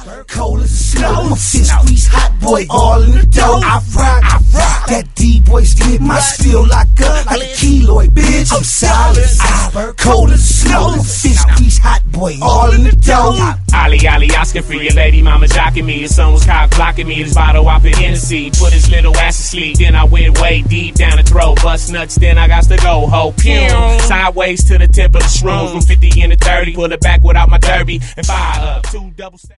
Cold as snow. I'm a fist squeeze hot boy, all in the dough. I rock. That D-boy's get my steel lock up like a keloid, bitch. I'm solid. Iceberg, cold as snow. I'm a fist squeeze hot boy, all in the dough. Ollie, asking for your lady mama jocking me. Your son was cock blocking me. This bottle off in Hennessy. Put his little ass to sleep. Then I went way deep down the throat. Bust nuts, then I got to go. Ho, pew. Sideways to the tip of the shrooms. From 50 in the 30. Pull it back without my derby. And fire up. 2 double step.